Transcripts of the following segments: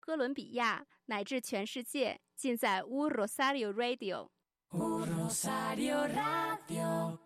哥伦比亚乃至全世界，尽在U Rosario Radio。 U Rosario Radio.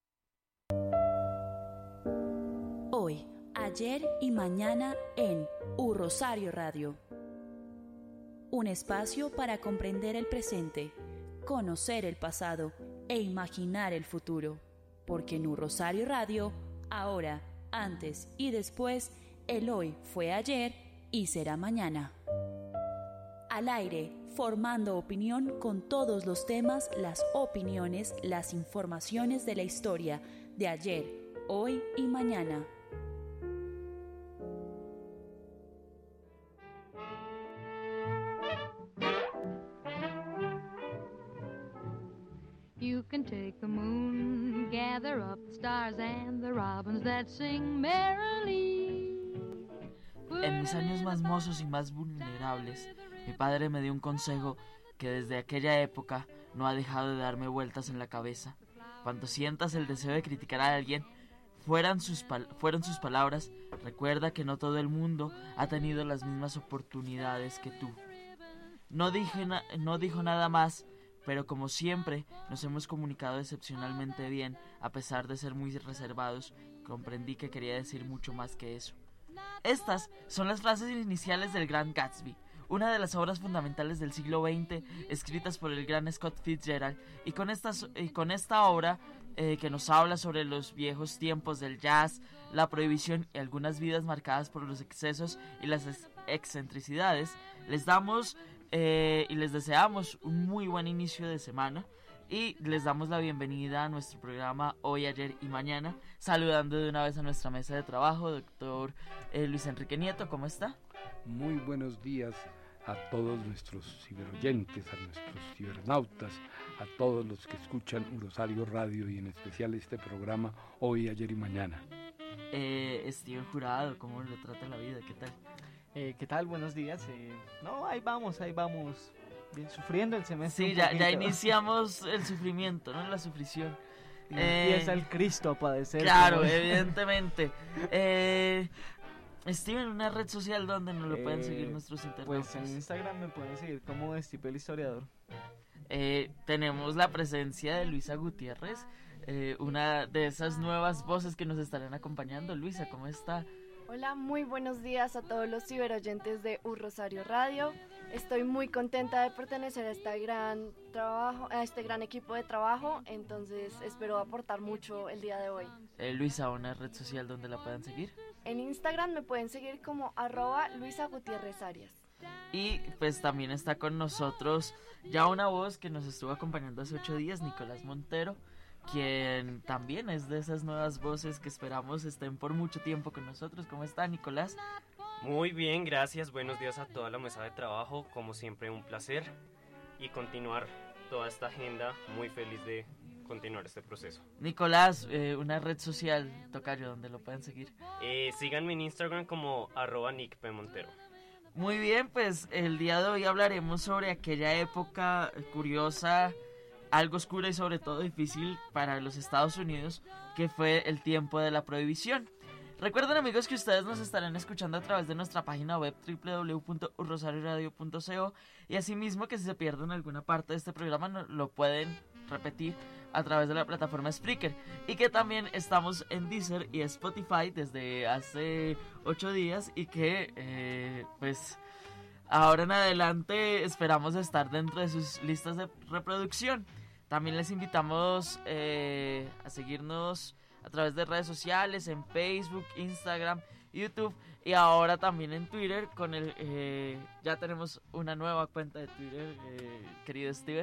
Hoy, ayer y mañana en U Rosario Radio. Un espacio para comprender el presente, conocer el pasado e imaginar el futuro. Porque en U Rosario Radio, ahora, antes y después, el hoy fue ayer y será mañana. Al aire, formando opinión con todos los temas, las opiniones, las informaciones de la historia de ayer, hoy y mañana. You can take the moon, gather up the stars and the robins that sing merrily. En mis años más mozos y más vulnerables, mi padre me dio un consejo que desde aquella época no ha dejado de darme vueltas en la cabeza. Cuando sientas el deseo de criticar a alguien, fueron sus palabras, recuerda que no todo el mundo ha tenido las mismas oportunidades que tú. No dijo nada más, pero como siempre nos hemos comunicado excepcionalmente bien, a pesar de ser muy reservados, comprendí que quería decir mucho más que eso. Estas son las frases iniciales del Gran Gatsby, una de las obras fundamentales del siglo XX, escritas por el gran Scott Fitzgerald, y con esta obra que nos habla sobre los viejos tiempos del jazz, la prohibición y algunas vidas marcadas por los excesos y las excentricidades, les damos y les deseamos un muy buen inicio de semana. Y les damos la bienvenida a nuestro programa Hoy, Ayer y Mañana, saludando de una vez a nuestra mesa de trabajo, doctor Luis Enrique Nieto, ¿cómo está? Muy buenos días a todos nuestros ciberoyentes, a nuestros cibernautas, a todos los que escuchan U Rosario Radio y en especial este programa Hoy, Ayer y Mañana. Steven Jurado, ¿cómo le trata la vida? ¿Qué tal? ¿Qué tal? Buenos días. No, ahí vamos. Bien, sufriendo el semestre. Sí, ya iniciamos el sufrimiento, ¿no? La sufrición. Y empieza el Cristo a padecer. Claro, evidentemente. Steven, una red social donde nos lo pueden seguir nuestros internautas. Pues en Instagram me pueden seguir como Estipel Historiador. Tenemos la presencia de Luisa Gutiérrez, una de esas nuevas voces que nos estarán acompañando. Luisa, ¿cómo está? Hola, muy buenos días a todos los ciberoyentes de U Rosario Radio. Estoy muy contenta de pertenecer a este gran equipo de trabajo, entonces espero aportar mucho el día de hoy. Luisa, ¿una red social donde la puedan seguir? En Instagram me pueden seguir como @LuisaGutiérrezArias. Y pues también está con nosotros ya una voz que nos estuvo acompañando hace 8 días, Nicolás Montero, quien también es de esas nuevas voces que esperamos estén por mucho tiempo con nosotros. ¿Cómo está, Nicolás? Muy bien, gracias. Buenos días a toda la mesa de trabajo. Como siempre, un placer y continuar toda esta agenda. Muy feliz de continuar este proceso. Nicolás, una red social, tocayo, donde lo pueden seguir. Síganme en Instagram como @NickPMontero. Muy bien, pues el día de hoy hablaremos sobre aquella época curiosa, algo oscura y sobre todo difícil para los Estados Unidos, que fue el tiempo de la prohibición. Recuerden, amigos, que ustedes nos estarán escuchando a través de nuestra página web www.urrosarioradio.co, y asimismo que si se pierden alguna parte de este programa lo pueden repetir a través de la plataforma Spreaker, y que también estamos en Deezer y Spotify desde hace 8 días y que pues ahora en adelante esperamos estar dentro de sus listas de reproducción. También les invitamos a seguirnos a través de redes sociales, en Facebook, Instagram, YouTube y ahora también en Twitter. Ya tenemos una nueva cuenta de Twitter, querido Steven.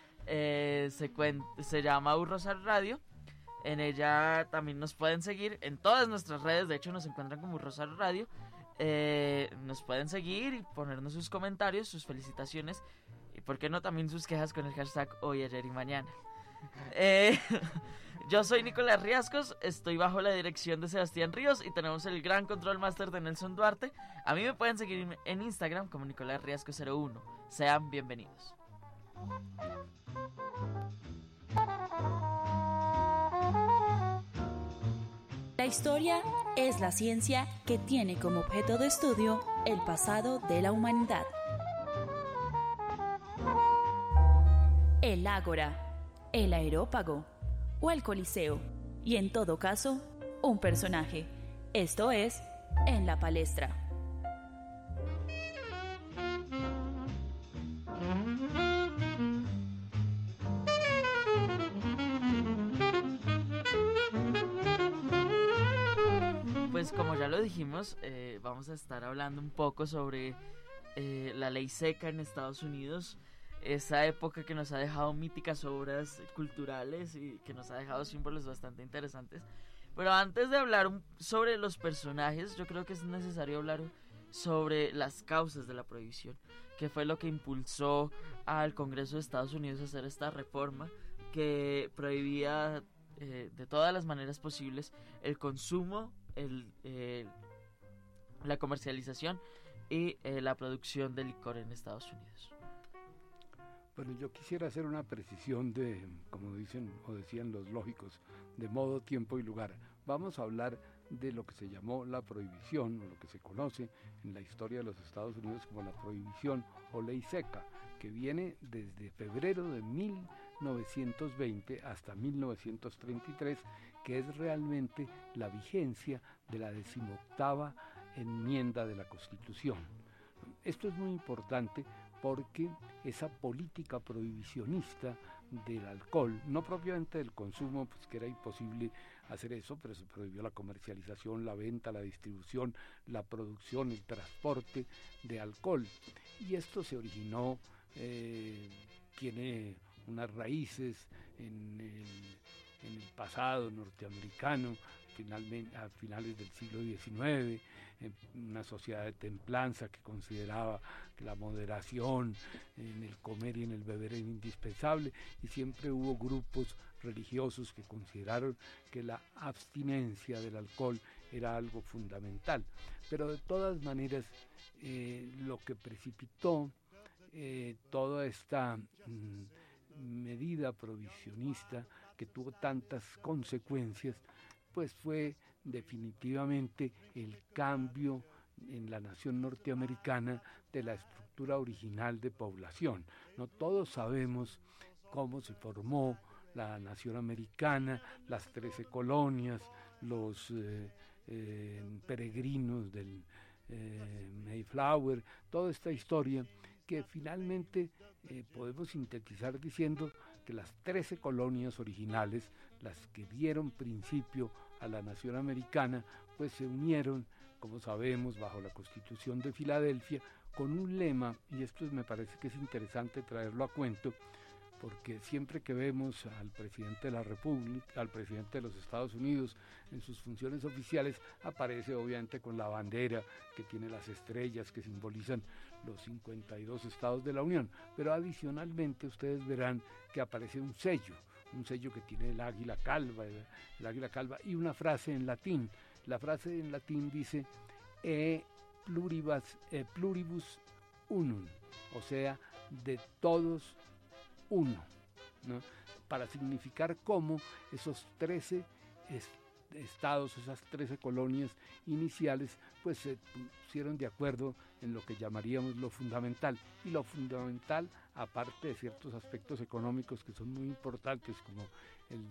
Se llama U Rosario Radio. En ella también nos pueden seguir en todas nuestras redes. De hecho, nos encuentran como U Rosario Radio. Nos pueden seguir y ponernos sus comentarios, sus felicitaciones y por qué no también sus quejas con el hashtag Hoy, Ayer y Mañana. Yo soy Nicolás Riascos, estoy bajo la dirección de Sebastián Ríos y tenemos el gran control master de Nelson Duarte. A mí me pueden seguir en Instagram como Nicolás Riascos 01. Sean bienvenidos. La historia es la ciencia que tiene como objeto de estudio el pasado de la humanidad. El ágora, el aerópago o el coliseo, y en todo caso, un personaje. Esto es En la Palestra. Pues como ya lo dijimos, vamos a estar hablando un poco sobre la ley seca en Estados Unidos, esa época que nos ha dejado míticas obras culturales y que nos ha dejado símbolos bastante interesantes. Pero antes de hablar sobre los personajes, yo creo que es necesario hablar sobre las causas de la prohibición, que fue lo que impulsó al Congreso de Estados Unidos a hacer esta reforma que prohibía de todas las maneras posibles el consumo, la comercialización y la producción de licor en Estados Unidos. Bueno, yo quisiera hacer una precisión de, como dicen o decían los lógicos, de modo, tiempo y lugar. Vamos a hablar de lo que se llamó la prohibición, o lo que se conoce en la historia de los Estados Unidos como la prohibición o ley seca, que viene desde febrero de 1920 hasta 1933, que es realmente la vigencia de la 18ª enmienda de la Constitución. Esto es muy importante porque esa política prohibicionista del alcohol, no propiamente del consumo, pues que era imposible hacer eso, pero se prohibió la comercialización, la venta, la distribución, la producción, el transporte de alcohol. Y esto se originó, tiene unas raíces en el pasado norteamericano, a finales del siglo XIX, una sociedad de templanza que consideraba que la moderación en el comer y en el beber era indispensable, y siempre hubo grupos religiosos que consideraron que la abstinencia del alcohol era algo fundamental. Pero de todas maneras, lo que precipitó toda esta medida prohibicionista que tuvo tantas consecuencias, pues fue definitivamente el cambio en la nación norteamericana de la estructura original de población. No todos sabemos cómo se formó la nación americana, las 13 colonias, los peregrinos del Mayflower, toda esta historia que finalmente podemos sintetizar diciendo que las 13 colonias originales, las que dieron principio a la nación americana, pues se unieron, como sabemos, bajo la Constitución de Filadelfia, con un lema, y esto me parece que es interesante traerlo a cuento, porque siempre que vemos al presidente de la República, al presidente de los Estados Unidos en sus funciones oficiales, aparece obviamente con la bandera que tiene las estrellas que simbolizan los 52 estados de la Unión, pero adicionalmente ustedes verán que aparece un sello que tiene el águila calva y una frase en latín. La frase en latín dice pluribus unum, o sea, de todos uno, ¿no? Para significar cómo esos 13 estados, esas 13 colonias iniciales, pues se pusieron de acuerdo en lo que llamaríamos lo fundamental. Y lo fundamental, aparte de ciertos aspectos económicos que son muy importantes, como el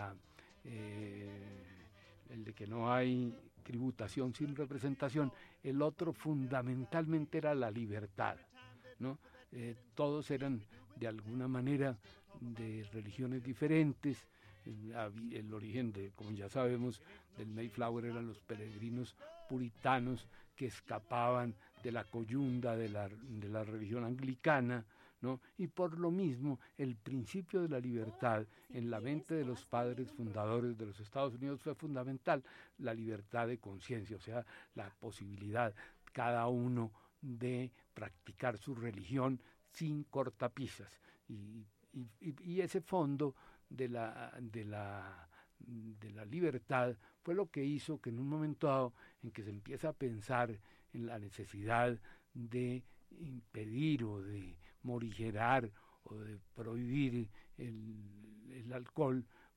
de que no hay tributación sin representación, el otro fundamentalmente era la libertad, ¿no? Todos eran de alguna manera de religiones diferentes. El origen de, como ya sabemos, del Mayflower eran los peregrinos puritanos que escapaban de la coyunda de la religión anglicana, ¿no? Y por lo mismo el principio de la libertad en la mente de los padres fundadores de los Estados Unidos fue fundamental, la libertad de conciencia, o sea, la posibilidad cada uno de practicar su religión sin cortapisas, y ese fondo de la libertad fue lo que hizo que en un momento dado en que se empieza a pensar en la necesidad de impedir o de morigerar o de prohibir el alcohol,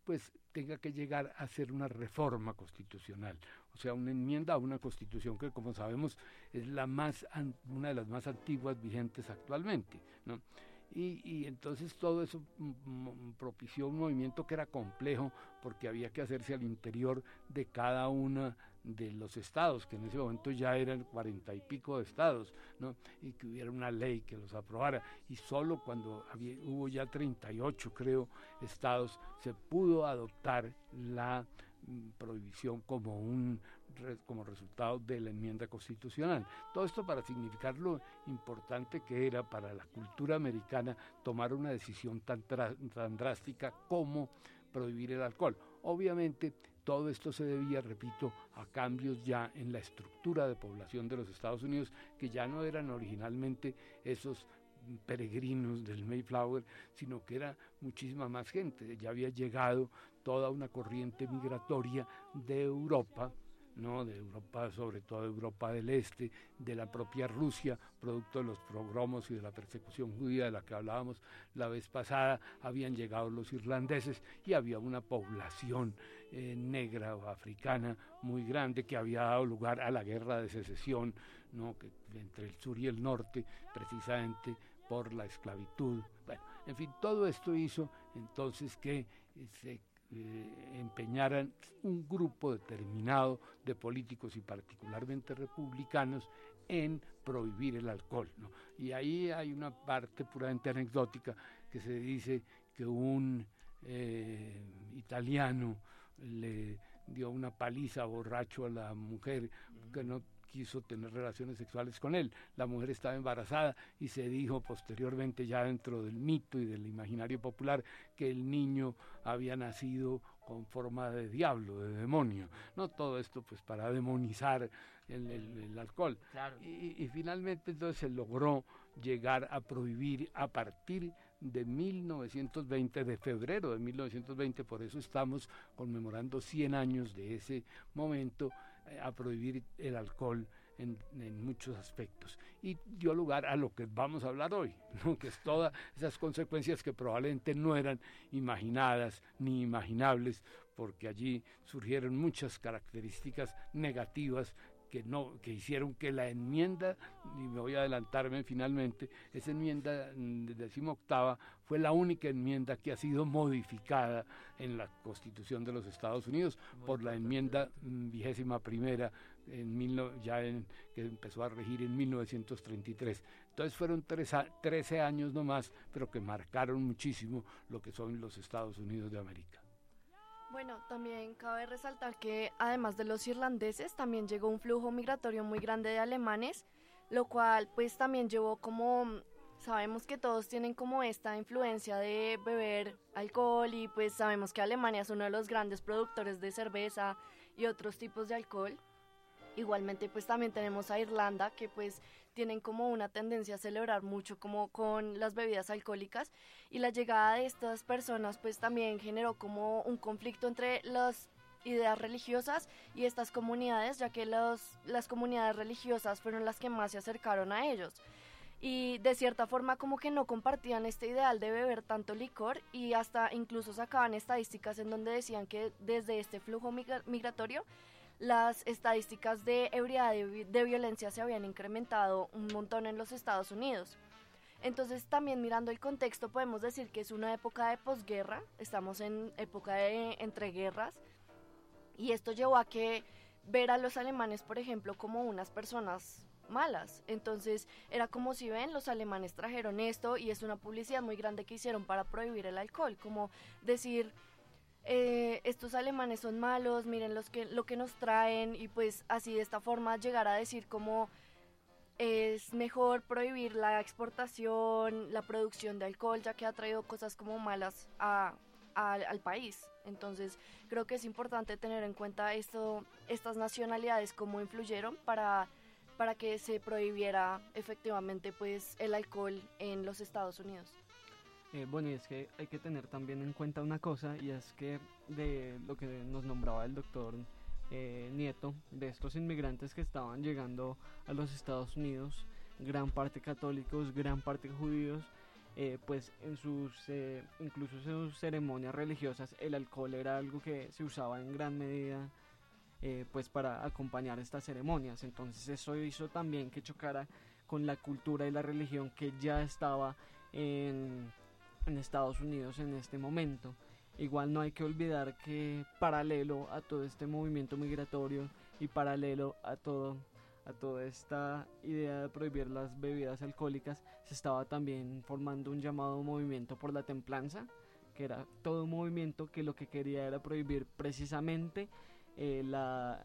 pues tenga que llegar a ser una reforma constitucional, o sea, una enmienda a una constitución que, como sabemos, es una de las más antiguas vigentes actualmente, ¿no? Y entonces todo eso propició un movimiento que era complejo porque había que hacerse al interior de cada uno de los estados, que en ese momento ya eran 40 y pico de estados, ¿no? Y que hubiera una ley que los aprobara, y solo cuando hubo ya 38, creo, estados, se pudo adoptar la prohibición como resultado de la enmienda constitucional. Todo esto para significar lo importante que era para la cultura americana tomar una decisión tan drástica como prohibir el alcohol. Obviamente todo esto se debía, repito, a cambios ya en la estructura de población de los Estados Unidos, que ya no eran originalmente esos peregrinos del Mayflower, sino que era muchísima más gente. Ya había llegado toda una corriente migratoria de Europa, ¿no? De Europa, sobre todo de Europa del Este, de la propia Rusia, producto de los pogromos y de la persecución judía de la que hablábamos la vez pasada. Habían llegado los irlandeses y había una población negra o africana muy grande que había dado lugar a la guerra de secesión, ¿no? Que entre el sur y el norte, precisamente por la esclavitud. Bueno, en fin, todo esto hizo entonces que se empeñaran un grupo determinado de políticos y particularmente republicanos en prohibir el alcohol, ¿no? Y ahí hay una parte puramente anecdótica que se dice que un italiano le dio una paliza borracho a la mujer que no quiso tener relaciones sexuales con él. La mujer estaba embarazada y se dijo posteriormente, ya dentro del mito y del imaginario popular, que el niño había nacido con forma de diablo, de demonio, ¿no? Todo esto pues para demonizar el alcohol. Claro. Y finalmente entonces se logró llegar a prohibir a partir de 1920, de febrero de 1920, por eso estamos conmemorando 100 años de ese momento, a prohibir el alcohol en muchos aspectos, y dio lugar a lo que vamos a hablar hoy, ¿no? Que es todas esas consecuencias que probablemente no eran imaginadas ni imaginables, porque allí surgieron muchas características negativas que hicieron que la enmienda, y me voy a adelantarme finalmente, esa enmienda 18ª fue la única enmienda que ha sido modificada en la Constitución de los Estados Unidos por la enmienda 21ª que empezó a regir en 1933. Entonces fueron 13 años nomás, pero que marcaron muchísimo lo que son los Estados Unidos de América. Bueno, también cabe resaltar que además de los irlandeses, también llegó un flujo migratorio muy grande de alemanes, lo cual pues también llevó como, sabemos que todos tienen como esta influencia de beber alcohol, y pues sabemos que Alemania es uno de los grandes productores de cerveza y otros tipos de alcohol. Igualmente pues también tenemos a Irlanda, que pues tienen como una tendencia a celebrar mucho como con las bebidas alcohólicas, y la llegada de estas personas pues también generó como un conflicto entre las ideas religiosas y estas comunidades, ya que las comunidades religiosas fueron las que más se acercaron a ellos, y de cierta forma como que no compartían este ideal de beber tanto licor, y hasta incluso sacaban estadísticas en donde decían que desde este flujo migratorio las estadísticas de ebriedad de violencia se habían incrementado un montón en los Estados Unidos. Entonces también mirando el contexto podemos decir que es una época de posguerra, estamos en época de entreguerras, y esto llevó a que ver a los alemanes, por ejemplo, como unas personas malas. Entonces era como si ven, los alemanes trajeron esto, y es una publicidad muy grande que hicieron para prohibir el alcohol, como decir, estos alemanes son malos, miren lo que nos traen, y pues así de esta forma llegar a decir como es mejor prohibir la exportación, la producción de alcohol, ya que ha traído cosas como malas al país. Entonces creo que es importante tener en cuenta estas nacionalidades, cómo influyeron para que se prohibiera efectivamente pues el alcohol en los Estados Unidos. Bueno, y es que hay que tener también en cuenta una cosa, y es que de lo que nos nombraba el doctor Nieto, de estos inmigrantes que estaban llegando a los Estados Unidos, gran parte católicos, gran parte judíos, pues en incluso en sus ceremonias religiosas el alcohol era algo que se usaba en gran medida pues para acompañar estas ceremonias. Entonces eso hizo también que chocara con la cultura y la religión que ya estaba en Estados Unidos en este momento. Igual no hay que olvidar que paralelo a todo este movimiento migratorio y paralelo a toda esta idea de prohibir las bebidas alcohólicas, se estaba también formando un llamado movimiento por la templanza, que era todo un movimiento que lo que quería era prohibir precisamente la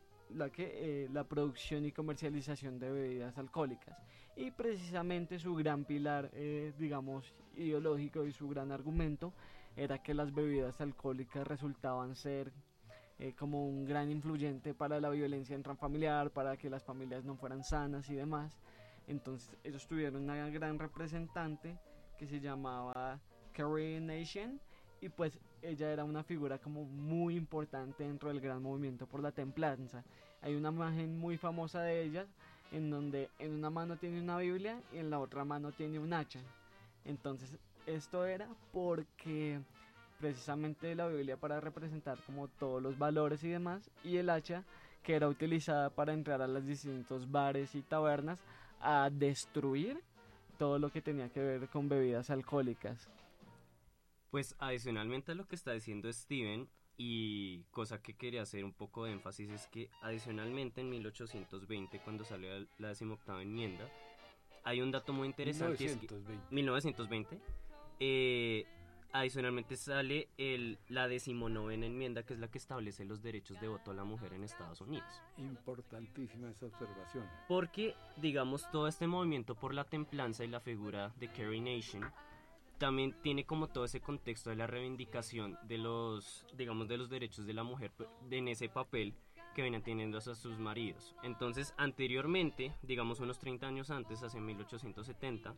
producción y comercialización de bebidas alcohólicas. Y precisamente su gran pilar, digamos, ideológico, y su gran argumento era que las bebidas alcohólicas resultaban ser como un gran influyente para la violencia intrafamiliar, para que las familias no fueran sanas y demás. Entonces ellos tuvieron una gran representante que se llamaba Carrie Nation, y pues ella era una figura como muy importante dentro del gran movimiento por la templanza. Hay una imagen muy famosa de ella en donde en una mano tiene una Biblia y en la otra mano tiene un hacha. Entonces esto era porque precisamente la Biblia para representar como todos los valores y demás, y el hacha que era utilizada para entrar a los distintos bares y tabernas a destruir todo lo que tenía que ver con bebidas alcohólicas. Pues adicionalmente a lo que está diciendo Steven, y cosa que quería hacer un poco de énfasis, es que adicionalmente en 1820, cuando salió la 18ª enmienda, hay un dato muy interesante. 1920. Adicionalmente sale la 19ª enmienda, que es la que establece los derechos de voto a la mujer en Estados Unidos. Importantísima esa observación. Porque, digamos, todo este movimiento por la templanza y la figura de Carrie Nation también tiene como todo ese contexto de la reivindicación de los derechos de la mujer en ese papel que venían teniendo a sus maridos. Entonces, anteriormente, digamos unos 30 años antes, hacia 1870,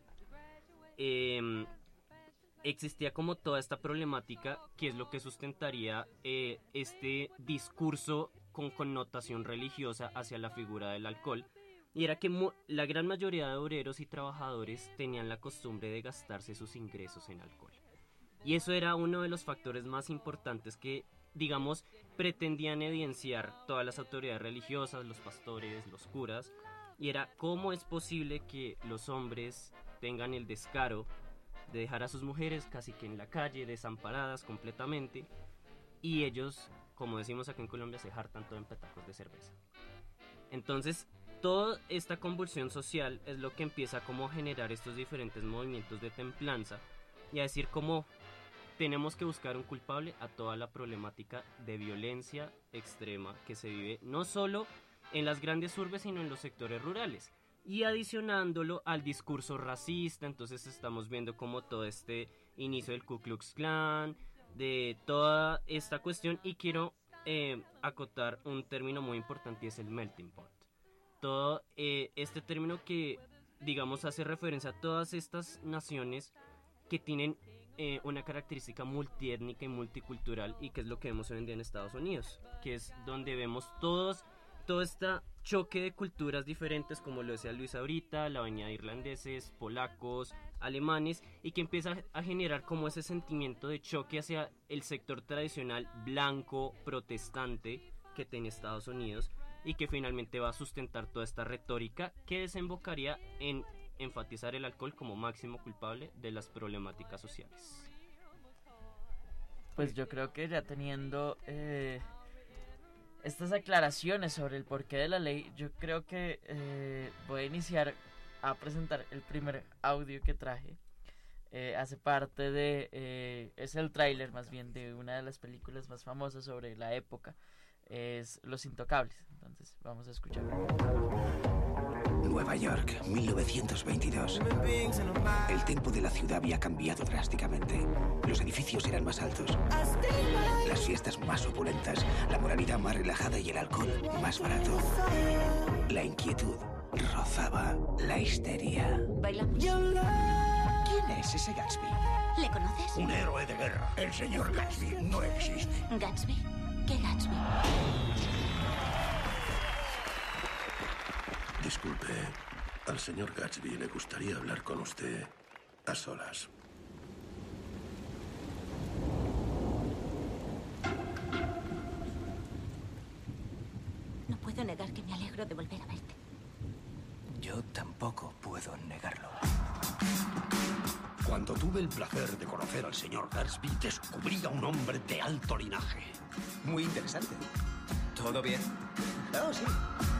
existía como toda esta problemática, que es lo que sustentaría este discurso con connotación religiosa hacia la figura del alcohol, y era que la gran mayoría de obreros y trabajadores tenían la costumbre de gastarse sus ingresos en alcohol. Y eso era uno de los factores más importantes que, digamos, pretendían evidenciar todas las autoridades religiosas, los pastores, los curas, y era cómo es posible que los hombres tengan el descaro de dejar a sus mujeres casi que en la calle, desamparadas completamente, y ellos, como decimos acá en Colombia, se jartan todo en petacos de cerveza. Entonces, toda esta convulsión social es lo que empieza como a generar estos diferentes movimientos de templanza, y a decir cómo tenemos que buscar un culpable a toda la problemática de violencia extrema que se vive no solo en las grandes urbes, sino en los sectores rurales. Y adicionándolo al discurso racista, entonces estamos viendo como todo este inicio del Ku Klux Klan, de toda esta cuestión, y quiero acotar un término muy importante, y es el melting pot. Todo este término que, digamos, hace referencia a todas estas naciones que tienen una característica multiétnica y multicultural, y que es lo que vemos hoy en día en Estados Unidos, que es donde vemos todo este choque de culturas diferentes, como lo decía Luis ahorita, la venida de irlandeses, polacos, alemanes, y que empieza a generar como ese sentimiento de choque hacia el sector tradicional blanco, protestante, que tiene Estados Unidos, y que finalmente va a sustentar toda esta retórica que desembocaría en enfatizar el alcohol como máximo culpable de las problemáticas sociales. Pues yo creo que ya teniendo estas aclaraciones sobre el porqué de la ley, yo creo que voy a iniciar a presentar el primer audio que traje. Hace parte es el tráiler más bien de una de las películas más famosas sobre la época, es Los Intocables. Entonces vamos a escuchar. Nueva York, 1922. El tempo de la ciudad había cambiado drásticamente. Los edificios eran más altos, las fiestas más opulentas, la moralidad más relajada y el alcohol más barato. La inquietud rozaba la histeria. ¿Bailamos? ¿Quién es ese Gatsby? ¿Le conoces? Un héroe de guerra. El señor Gatsby no existe. ¿Gatsby? ¿Qué Gatsby? Disculpe, al señor Gatsby le gustaría hablar con usted A solas. No puedo negar que me alegro de volver a verte. Yo tampoco puedo negarlo. Cuando tuve el placer de conocer al señor Gatsby, descubrí a un hombre de alto linaje. Muy interesante. ¿Todo bien? Oh, sí.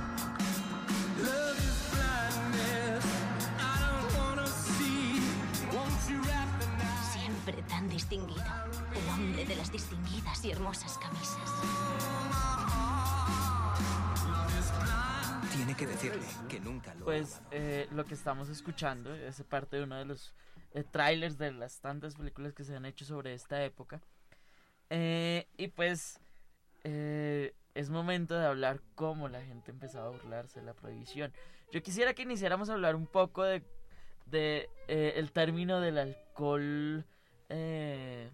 Siempre tan distinguido. El hombre de las distinguidas y hermosas camisas. Tiene que decirle que nunca lo Pues lo que estamos escuchando es parte de uno de los trailers de las tantas películas que se han hecho sobre esta época. Y pues es momento de hablar cómo la gente empezaba a burlarse de la prohibición. Yo quisiera que iniciáramos a hablar un poco de el término del alcohol, el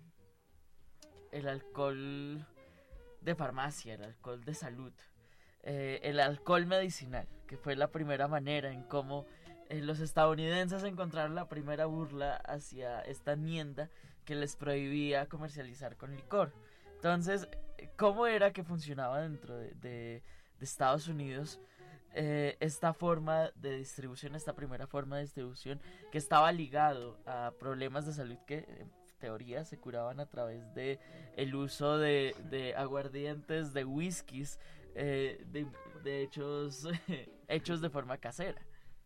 alcohol de farmacia, el alcohol de salud, el alcohol medicinal, que fue la primera manera en cómo los estadounidenses encontraron la primera burla hacia esta enmienda que les prohibía comercializar con licor. Entonces, ¿cómo era que funcionaba dentro de Estados Unidos esta forma de distribución, esta primera forma de distribución que estaba ligado a problemas de salud que en teoría se curaban a través de el uso de aguardientes, de whiskies, de hechos hechos de forma casera?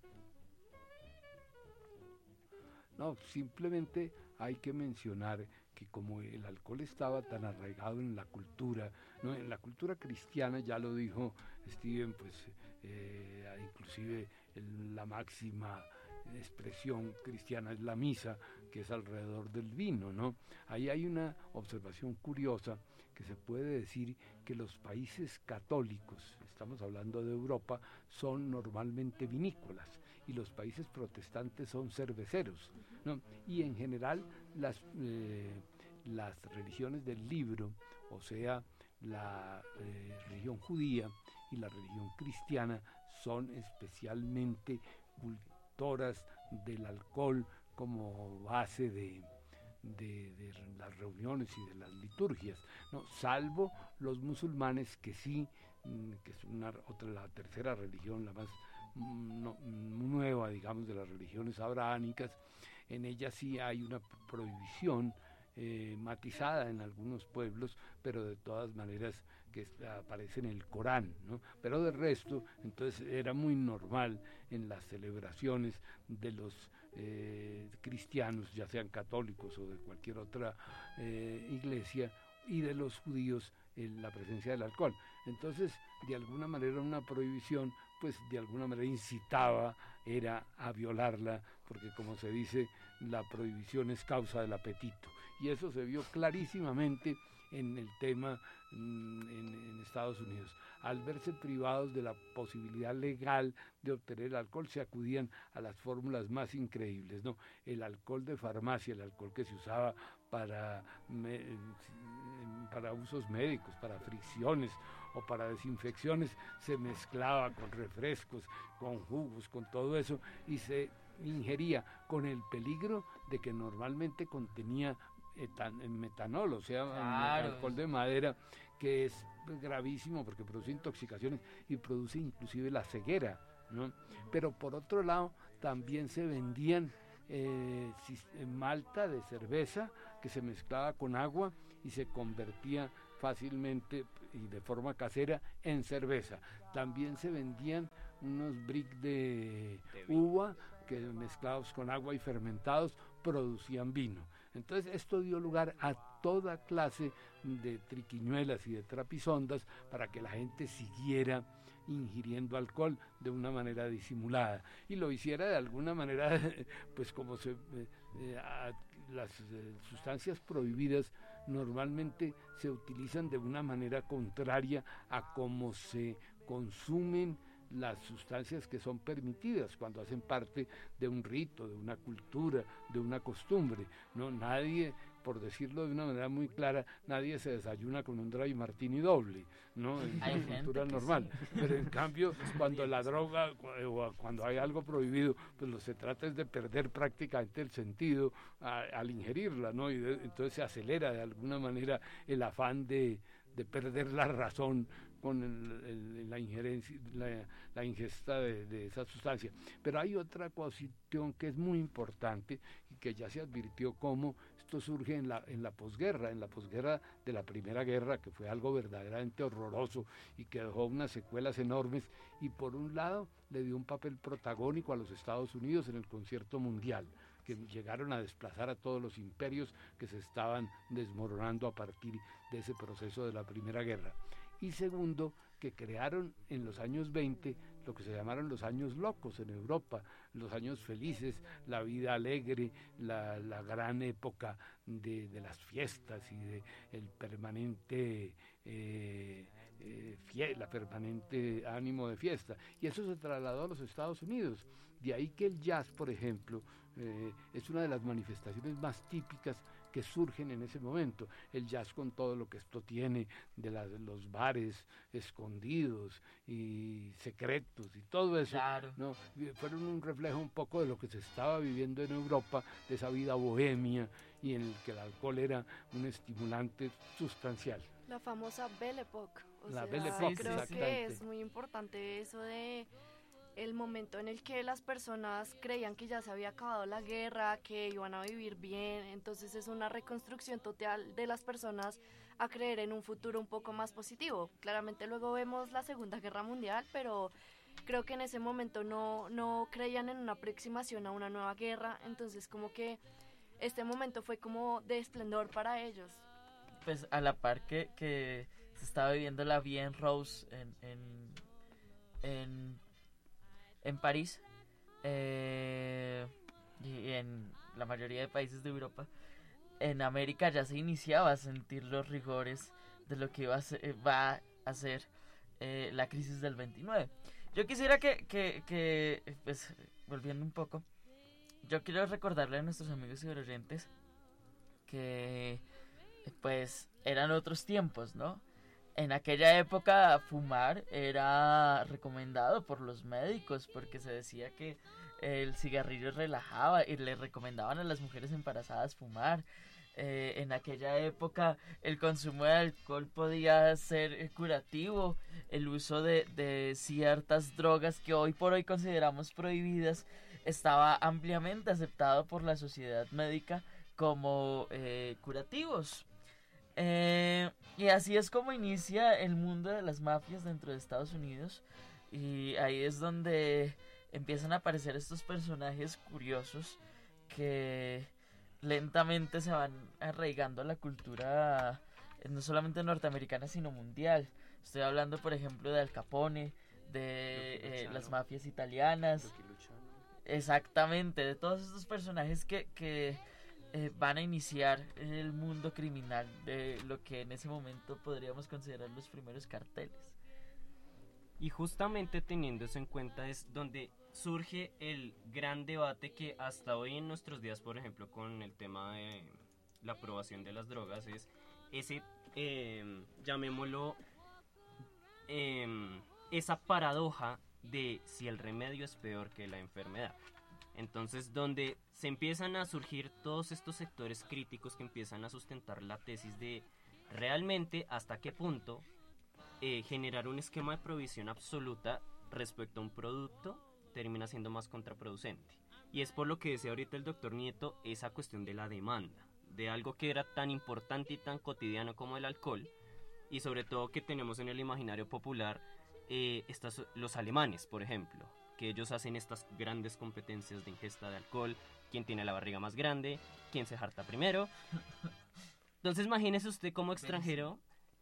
No, simplemente hay que mencionar que como el alcohol estaba tan arraigado en la cultura, ¿no? En la cultura cristiana, ya lo dijo Steven, pues inclusive la máxima expresión cristiana es la misa, que es alrededor del vino, ¿no? Ahí hay una observación curiosa que se puede decir que los países católicos, estamos hablando de Europa, son normalmente vinícolas y los países protestantes son cerveceros, ¿no? Y en general las religiones del libro, o sea, la religión judía y la religión cristiana, son especialmente cultoras del alcohol como base de las reuniones y de las liturgias, ¿no? Salvo los musulmanes, que sí, que es la tercera religión, la más nueva, digamos, de las religiones abrahámicas. En ella sí hay una prohibición matizada en algunos pueblos, pero de todas maneras que aparece en el Corán, ¿no? Pero de resto, entonces era muy normal en las celebraciones de los cristianos, ya sean católicos o de cualquier otra iglesia, y de los judíos la presencia del alcohol. Entonces, de alguna manera una prohibición, pues de alguna manera incitaba era a violarla, porque como se dice, la prohibición es causa del apetito. Y eso se vio clarísimamente en el tema en Estados Unidos. Al verse privados de la posibilidad legal de obtener el alcohol, se acudían a las fórmulas más increíbles, ¿no? El alcohol de farmacia, el alcohol que se usaba para usos médicos, para fricciones o para desinfecciones, se mezclaba con refrescos, con jugos, con todo eso, y se ingería con el peligro de que normalmente contenía metanol, o sea, claro, alcohol de madera, que es gravísimo porque produce intoxicaciones y produce inclusive la ceguera, ¿no? Pero por otro lado también se vendían malta de cerveza que se mezclaba con agua y se convertía fácilmente y de forma casera en cerveza. También se vendían unos bricks de uva que mezclados con agua y fermentados producían vino. Entonces esto dio lugar a toda clase de triquiñuelas y de trapisondas para que la gente siguiera ingiriendo alcohol de una manera disimulada y lo hiciera de alguna manera, pues como las sustancias prohibidas normalmente se utilizan de una manera contraria a cómo se consumen las sustancias que son permitidas cuando hacen parte de un rito, de una cultura, de una costumbre, ¿no? Nadie por decirlo de una manera muy clara, nadie se desayuna con un dry martini doble, ¿no? En Hay la gente cultura que normal. sí. Pero en cambio, cuando la droga o cuando hay algo prohibido, pues lo se trata es de perder prácticamente el sentido al ingerirla, ¿no? Y entonces se acelera de alguna manera el afán de perder la razón con la injerencia, la ingesta de esa sustancia. Pero hay otra cuestión que es muy importante y que ya se advirtió cómo esto surge en la posguerra de la Primera Guerra, que fue algo verdaderamente horroroso y que dejó unas secuelas enormes, y por un lado le dio un papel protagónico a los Estados Unidos en el concierto mundial, que llegaron a desplazar a todos los imperios que se estaban desmoronando a partir de ese proceso de la Primera Guerra. Y segundo, que crearon en los años 20 lo que se llamaron los años locos en Europa, los años felices, la vida alegre, la gran época de las fiestas y de el permanente la permanente ánimo de fiesta. Y eso se trasladó a los Estados Unidos. De ahí que el jazz, por ejemplo, es una de las manifestaciones más típicas que surgen en ese momento. El jazz, con todo lo que esto tiene de los bares escondidos y secretos y todo eso, claro, ¿no? Fueron un reflejo un poco de lo que se estaba viviendo en Europa, de esa vida bohemia y en el que el alcohol era un estimulante sustancial. La famosa Belle Époque. Belle Époque, creo que es muy importante eso de el momento en el que las personas creían que ya se había acabado la guerra, que iban a vivir bien. Entonces es una reconstrucción total de las personas a creer en un futuro un poco más positivo. Claramente luego vemos la Segunda Guerra Mundial, pero creo que en ese momento no creían en una aproximación a una nueva guerra. Entonces como que este momento fue como de esplendor para ellos. Pues a la par que se estaba viviendo la Vie en Rose en París y en la mayoría de países de Europa, en América ya se iniciaba a sentir los rigores de lo que va a ser la crisis del 29. Yo quisiera que pues, volviendo un poco, yo quiero recordarle a nuestros amigos y oyentes que pues eran otros tiempos, ¿no? En aquella época fumar era recomendado por los médicos porque se decía que el cigarrillo relajaba y le recomendaban a las mujeres embarazadas fumar. En aquella época el consumo de alcohol podía ser curativo. El uso de ciertas drogas que hoy por hoy consideramos prohibidas estaba ampliamente aceptado por la sociedad médica como curativos. Y así es como inicia el mundo de las mafias dentro de Estados Unidos, y ahí es donde empiezan a aparecer estos personajes curiosos que lentamente se van arraigando a la cultura no solamente norteamericana sino mundial. Estoy hablando, por ejemplo, de Al Capone, de las mafias italianas, exactamente, de todos estos personajes que van a iniciar el mundo criminal de lo que en ese momento podríamos considerar los primeros carteles. Y justamente teniendo eso en cuenta es donde surge el gran debate que hasta hoy en nuestros días, por ejemplo, con el tema de la aprobación de las drogas, es ese, llamémoslo, esa paradoja de si el remedio es peor que la enfermedad. Entonces, donde se empiezan a surgir todos estos sectores críticos que empiezan a sustentar la tesis de realmente hasta qué punto generar un esquema de provisión absoluta respecto a un producto termina siendo más contraproducente. Y es por lo que decía ahorita el doctor Nieto, esa cuestión de la demanda, de algo que era tan importante y tan cotidiano como el alcohol, y sobre todo que tenemos en el imaginario popular los alemanes, por ejemplo, que ellos hacen estas grandes competencias de ingesta de alcohol, quién tiene la barriga más grande, quién se harta primero. Entonces imagínese usted como extranjero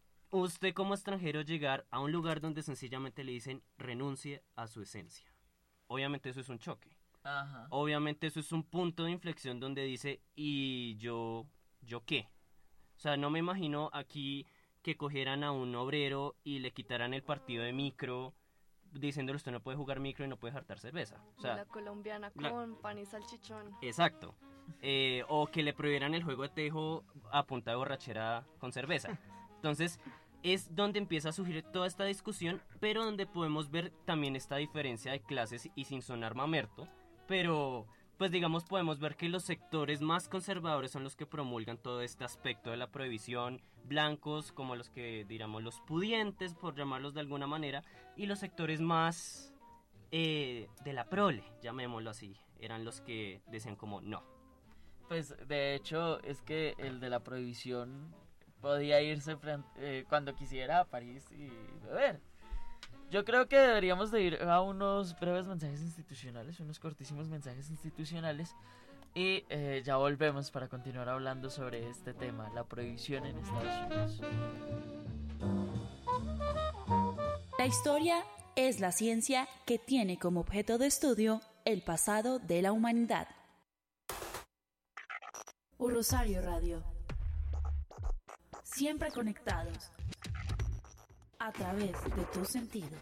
llegar a un lugar donde sencillamente le dicen renuncie a su esencia. Obviamente eso es un choque. Ajá. Obviamente eso es un punto de inflexión donde dice, ¿y yo qué? O sea, no me imagino aquí que cogieran a un obrero y le quitaran el partido de micro, diciéndole usted no puede jugar micro y no puede jartar cerveza. O sea, la colombiana con pan y salchichón. Exacto. o que le prohibieran el juego de tejo a punta de borrachera con cerveza. Entonces es donde empieza a surgir toda esta discusión, pero donde podemos ver también esta diferencia de clases, y sin sonar mamerto, pero pues digamos podemos ver que los sectores más conservadores son los que promulgan todo este aspecto de la prohibición, blancos como los que diríamos los pudientes, por llamarlos de alguna manera, y los sectores más de la prole, llamémoslo así, eran los que decían como no. Pues de hecho es que el de la prohibición podía irse cuando quisiera a París y beber. Yo creo que deberíamos de ir a unos breves mensajes institucionales, unos cortísimos mensajes institucionales, y ya volvemos para continuar hablando sobre este tema, la prohibición en Estados Unidos. La historia es la ciencia que tiene como objeto de estudio el pasado de la humanidad. Rosario Radio. Siempre conectados a través de tus sentidos.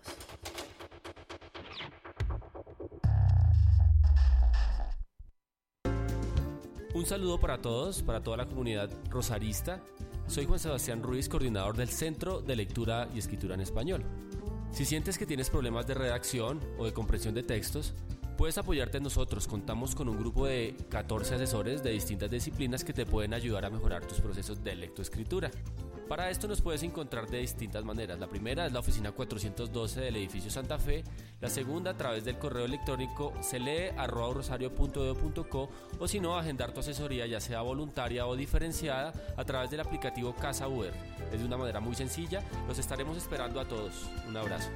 Un saludo para todos, para toda la comunidad rosarista. Soy Juan Sebastián Ruiz, coordinador del Centro de Lectura y Escritura en Español. Si sientes que tienes problemas de redacción o de comprensión de textos, puedes apoyarte en nosotros. Contamos con un grupo de 14 asesores de distintas disciplinas que te pueden ayudar a mejorar tus procesos de lectoescritura. Para esto nos puedes encontrar de distintas maneras. La primera es la oficina 412 del edificio Santa Fe. La segunda a través del correo electrónico celee@rosario.edu.co, o si no, agendar tu asesoría ya sea voluntaria o diferenciada a través del aplicativo Casa UR. Es de una manera muy sencilla. Los estaremos esperando a todos. Un abrazo.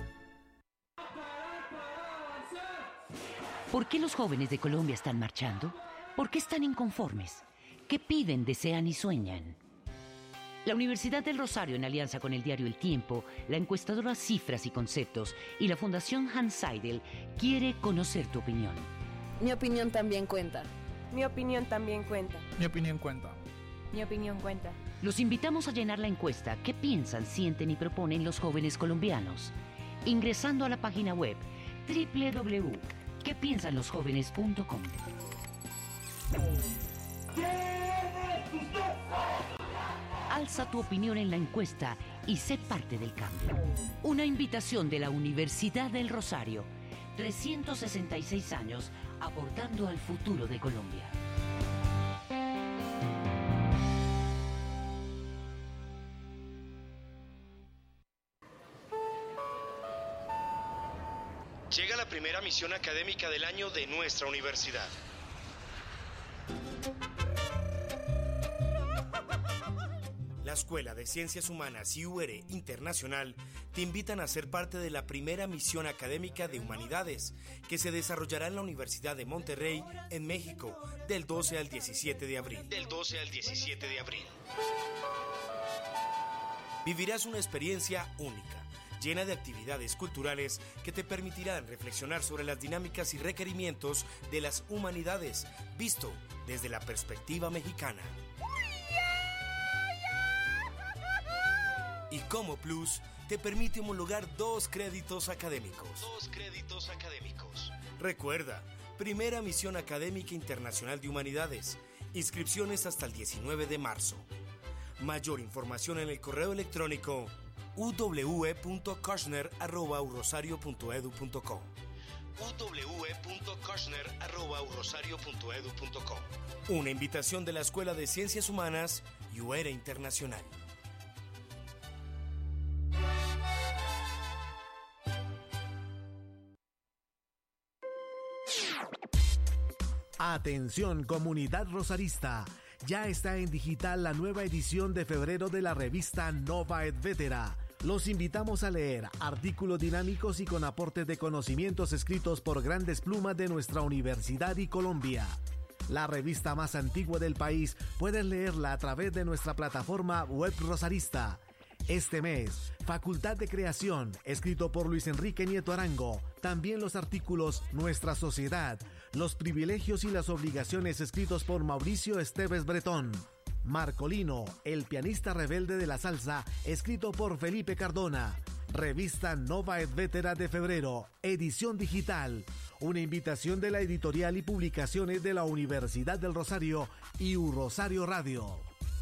¿Por qué los jóvenes de Colombia están marchando? ¿Por qué están inconformes? ¿Qué piden, desean y sueñan? La Universidad del Rosario, en alianza con el diario El Tiempo, la encuestadora Cifras y Conceptos y la Fundación Hans Seidel, quiere conocer tu opinión. Mi opinión también cuenta. Mi opinión también cuenta. Mi opinión cuenta. Mi opinión cuenta. Los invitamos a llenar la encuesta ¿Qué piensan, sienten y proponen los jóvenes colombianos? Ingresando a la página web www.quepiensanlosjóvenes.com. Alza tu opinión en la encuesta y sé parte del cambio. Una invitación de la Universidad del Rosario. 366 años aportando al futuro de Colombia. Llega la primera misión académica del año de nuestra universidad. La Escuela de Ciencias Humanas y UR Internacional te invitan a ser parte de la primera misión académica de Humanidades que se desarrollará en la Universidad de Monterrey, en México, del 12 al 17 de abril. Vivirás una experiencia única, llena de actividades culturales que te permitirán reflexionar sobre las dinámicas y requerimientos de las humanidades, visto desde la perspectiva mexicana. Y como plus, te permite homologar 2 créditos académicos. Recuerda, primera misión académica internacional de Humanidades. Inscripciones hasta el 19 de marzo. Mayor información en el correo electrónico uw.koshner@urosario.edu.co. uw.koshner@urosario.edu.co. Una invitación de la Escuela de Ciencias Humanas y UR Internacional. Atención, comunidad rosarista. Ya está en digital la nueva edición de febrero de la revista Nova et Vetera. Los invitamos a leer artículos dinámicos y con aportes de conocimientos escritos por grandes plumas de nuestra universidad y Colombia. La revista más antigua del país, puedes leerla a través de nuestra plataforma web rosarista. Este mes, Facultad de Creación, escrito por Luis Enrique Nieto Arango. También los artículos Nuestra Sociedad, Los Privilegios y las Obligaciones, escritos por Mauricio Esteves Bretón. Marcolino, el pianista rebelde de la salsa, escrito por Felipe Cardona. Revista Nova et Vetera de febrero, edición digital. Una invitación de la editorial y publicaciones de la Universidad del Rosario y Rosario Radio.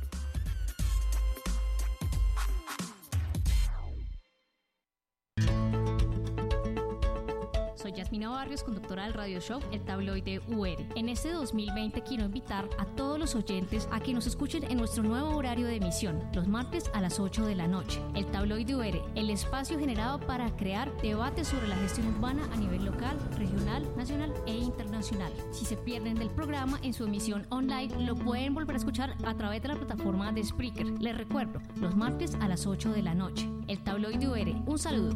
Soy Yasmina Barrios, conductora del radio show El Tabloide UR. En este 2020 quiero invitar a todos los oyentes a que nos escuchen en nuestro nuevo horario de emisión, los martes a las 8 de la noche. El Tabloide UR, el espacio generado para crear debates sobre la gestión urbana a nivel local, regional, nacional e internacional. Si se pierden del programa en su emisión online, lo pueden volver a escuchar a través de la plataforma de Spreaker. Les recuerdo, los martes a las 8 de la noche. El Tabloide UR, un saludo.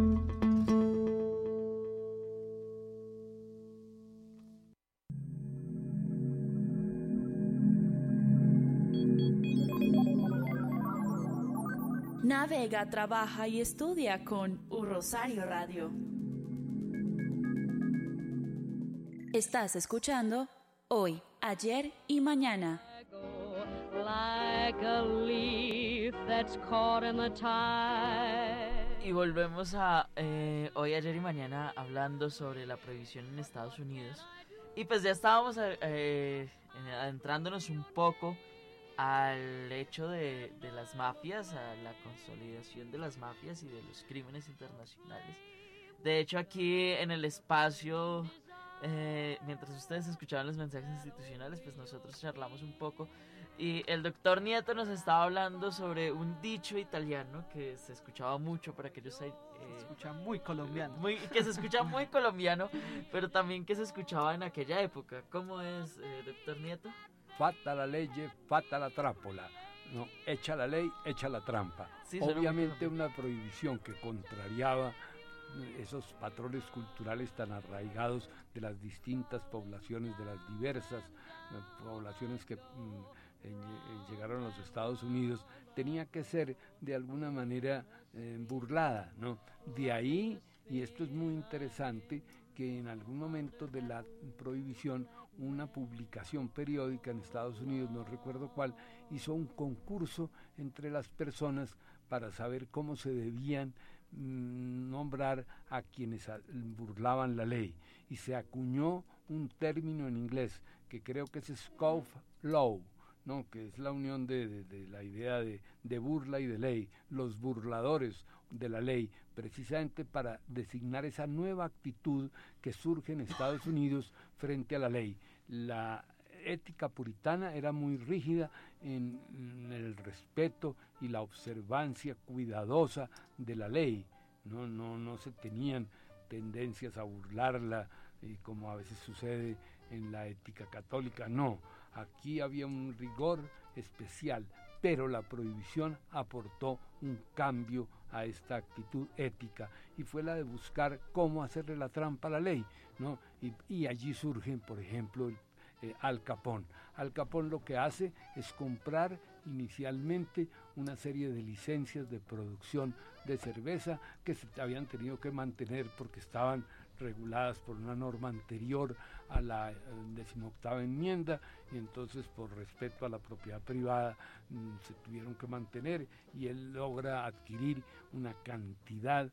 Navega, trabaja y estudia con Rosario Radio. Estás escuchando Hoy, Ayer y Mañana. Like a leaf that's caught in the tide. Y volvemos a Hoy, Ayer y Mañana hablando sobre la prohibición en Estados Unidos. Y pues ya estábamos adentrándonos un poco al hecho de las mafias, a la consolidación de las mafias y de los crímenes internacionales. De hecho, aquí en el espacio, mientras ustedes escuchaban los mensajes institucionales, pues nosotros charlamos un poco y el doctor Nieto nos estaba hablando sobre un dicho italiano que se escuchaba mucho para aquellos... se escucha muy colombiano. Que se escucha muy colombiano, pero también que se escuchaba en aquella época. ¿Cómo es, doctor Nieto? Fatta la legge, fatta la trappola. No, echa la ley, echa la trampa. Sí, obviamente una prohibición que contrariaba esos patrones culturales tan arraigados de las distintas poblaciones, de las diversas poblaciones que llegaron a los Estados Unidos, tenía que ser de alguna manera burlada, ¿no? De ahí, y esto es muy interesante, que en algún momento de la prohibición una publicación periódica en Estados Unidos, no recuerdo cuál, hizo un concurso entre las personas para saber cómo se debían nombrar a quienes burlaban la ley, y se acuñó un término en inglés que creo que es scoff law, ¿no? Que es la unión de la idea de burla y de ley, los burladores de la ley, precisamente para designar esa nueva actitud que surge en Estados Unidos frente a la ley. La ética puritana era muy rígida en el respeto y la observancia cuidadosa de la ley, no se tenían tendencias a burlarla, como a veces sucede en la ética católica, no. Aquí había un rigor especial, pero la prohibición aportó un cambio a esta actitud ética y fue la de buscar cómo hacerle la trampa a la ley, ¿no? Y allí surgen, por ejemplo, Al Capone. Al Capone lo que hace es comprar inicialmente una serie de licencias de producción de cerveza que se habían tenido que mantener porque estaban reguladas por una norma anterior a la 18ª enmienda, y entonces por respeto a la propiedad privada se tuvieron que mantener, y él logra adquirir una cantidad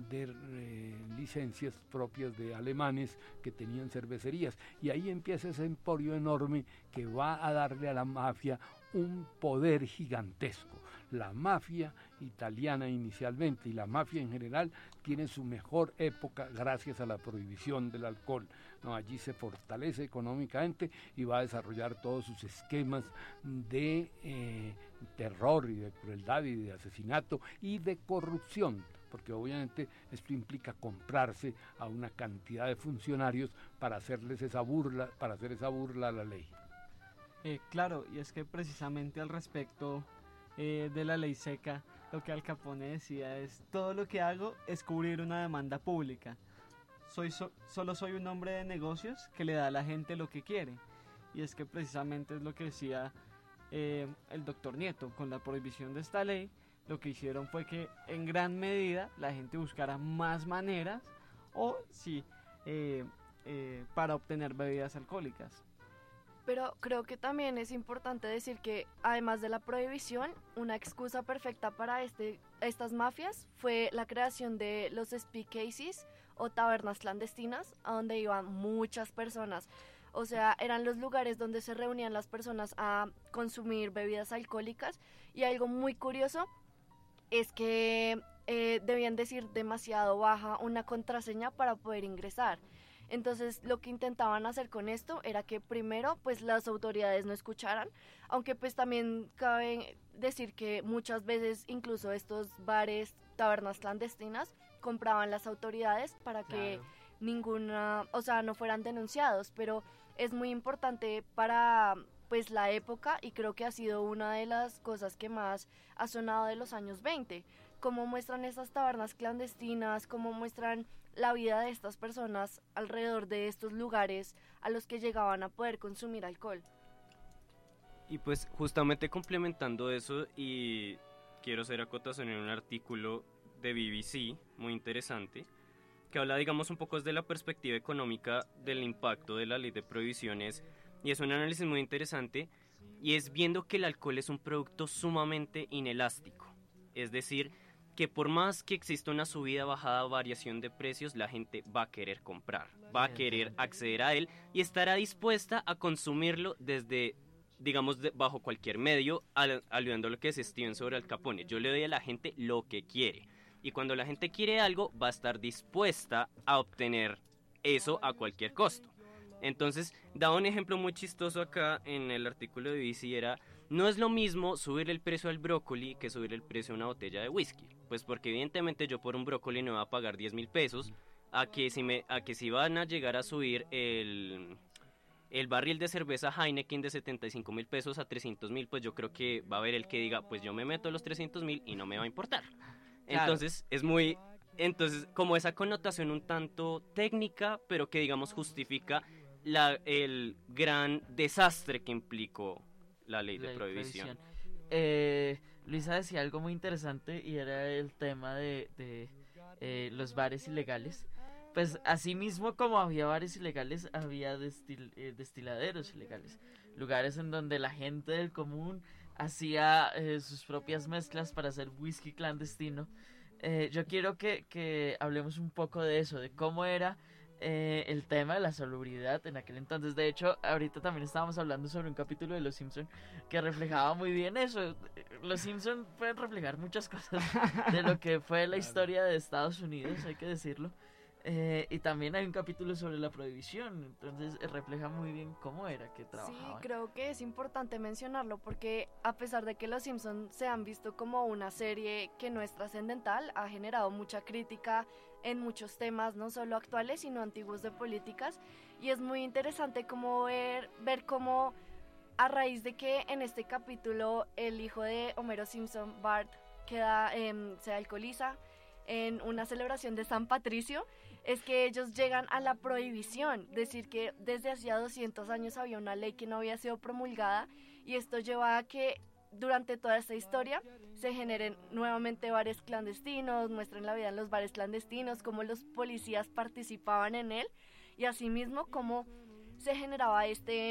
de licencias propias de alemanes que tenían cervecerías, y ahí empieza ese emporio enorme que va a darle a la mafia un poder gigantesco. La mafia italiana inicialmente y la mafia en general tiene su mejor época gracias a la prohibición del alcohol, ¿no? Allí se fortalece económicamente y va a desarrollar todos sus esquemas de terror y de crueldad y de asesinato y de corrupción, porque obviamente esto implica comprarse a una cantidad de funcionarios para hacerles esa burla, para hacer esa burla a la ley. Claro, y es que precisamente al respecto de la ley seca, lo que Al Capone decía es: todo lo que hago es cubrir una demanda pública. Solo soy un hombre de negocios que le da a la gente lo que quiere. Y es que precisamente es lo que decía el doctor Nieto. Con la prohibición de esta ley, lo que hicieron fue que en gran medida la gente buscara más maneras para obtener bebidas alcohólicas. Pero creo que también es importante decir que, además de la prohibición, una excusa perfecta para estas mafias fue la creación de los speakeasies o tabernas clandestinas a donde iban muchas personas. O sea, eran los lugares donde se reunían las personas a consumir bebidas alcohólicas, y algo muy curioso es que debían decir demasiado baja una contraseña para poder ingresar. Entonces lo que intentaban hacer con esto era que primero pues las autoridades no escucharan, aunque pues también cabe decir que muchas veces incluso estos bares, tabernas clandestinas compraban las autoridades para que no fueran denunciados, pero es muy importante para pues la época, y creo que ha sido una de las cosas que más ha sonado de los años 20, cómo muestran esas tabernas clandestinas, cómo muestran la vida de estas personas alrededor de estos lugares a los que llegaban a poder consumir alcohol. Y pues justamente complementando eso, y quiero hacer acotación en un artículo de BBC muy interesante que habla, digamos, un poco desde la perspectiva económica del impacto de la ley de prohibiciones, y es un análisis muy interesante, y es viendo que el alcohol es un producto sumamente inelástico, es decir, que por más que exista una subida, bajada, variación de precios, la gente va a querer comprar, va a querer acceder a él y estará dispuesta a consumirlo desde, digamos, bajo cualquier medio, aludando a lo que es Steven sobre Al Capone. Yo le doy a la gente lo que quiere, y cuando la gente quiere algo, va a estar dispuesta a obtener eso a cualquier costo. Entonces, daba un ejemplo muy chistoso acá en el artículo de BBC, era: no es lo mismo subir el precio al brócoli que subir el precio a una botella de whisky. Pues porque evidentemente yo por un brócoli no voy a pagar 10,000 pesos, a que si van a llegar a subir el barril de cerveza Heineken de 75,000 pesos a 300,000, pues yo creo que va a haber el que diga, pues yo me meto a los 300,000 y no me va a importar. Claro. Entonces como esa connotación un tanto técnica, pero que digamos justifica el gran desastre que implicó la ley de prohibición. Luisa decía algo muy interesante, y era el tema de los bares ilegales. Pues así mismo como había bares ilegales, había destiladeros ilegales, lugares en donde la gente del común hacía sus propias mezclas para hacer whisky clandestino. Yo quiero que hablemos un poco de eso, de cómo era el tema de la salubridad en aquel entonces. De hecho, ahorita también estábamos hablando sobre un capítulo de Los Simpson que reflejaba muy bien eso. Los Simpson pueden reflejar muchas cosas de lo que fue la historia de Estados Unidos, hay que decirlo. Y también hay un capítulo sobre la prohibición, entonces refleja muy bien cómo era que trabajaban. Sí, creo que es importante mencionarlo porque a pesar de que Los Simpson se han visto como una serie que no es trascendental, ha generado mucha crítica en muchos temas, no solo actuales sino antiguos de políticas, y es muy interesante como ver cómo a raíz de que en este capítulo el hijo de Homero Simpson, Bart, se alcoholiza en una celebración de San Patricio, es que ellos llegan a la prohibición, decir que desde hacía 200 años había una ley que no había sido promulgada, y esto lleva a que durante toda esta historia se generen nuevamente bares clandestinos, muestren la vida en los bares clandestinos, cómo los policías participaban en él, y asimismo cómo se generaba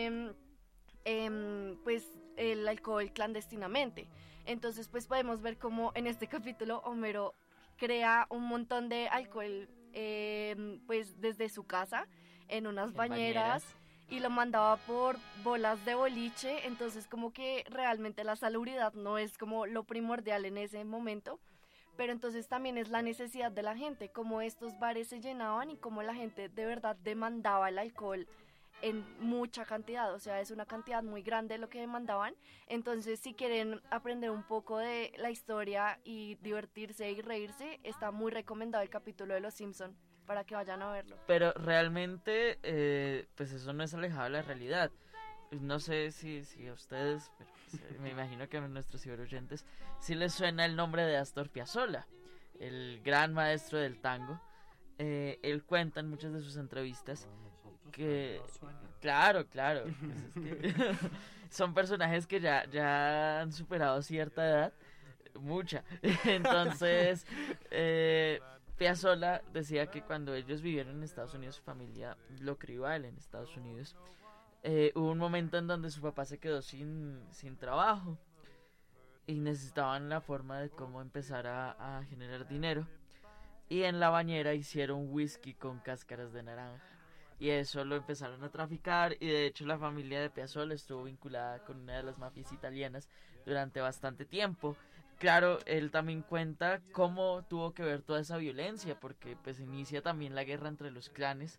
el alcohol clandestinamente. Entonces pues podemos ver cómo en este capítulo Homero crea un montón de alcohol pues desde su casa en unas bañeras, y lo mandaba por bolas de boliche. Entonces como que realmente la salubridad no es como lo primordial en ese momento, pero entonces también es la necesidad de la gente, como estos bares se llenaban y como la gente de verdad demandaba el alcohol en mucha cantidad, o sea, es una cantidad muy grande lo que demandaban. Entonces si quieren aprender un poco de la historia y divertirse y reírse, está muy recomendado el capítulo de Los Simpson para que vayan a verlo. Pero realmente pues eso no es alejado de la realidad. No sé si a ustedes, pero me imagino que a nuestros ciberoyentes sí les suena el nombre de Astor Piazzolla, el gran maestro del tango. Él cuenta en muchas de sus entrevistas que claro, pues es que son personajes que ya han superado cierta edad, mucha. Entonces Piazzolla decía que cuando ellos vivieron en Estados Unidos, su familia lo crió a él en Estados Unidos. Hubo un momento en donde su papá se quedó sin trabajo y necesitaban la forma de cómo empezar a generar dinero. y en la bañera hicieron whisky con cáscaras de naranja. Y eso lo empezaron a traficar, y de hecho la familia de Piazzolla estuvo vinculada con una de las mafias italianas durante bastante tiempo. Claro, él también cuenta cómo tuvo que ver toda esa violencia, porque pues inicia también la guerra entre los clanes,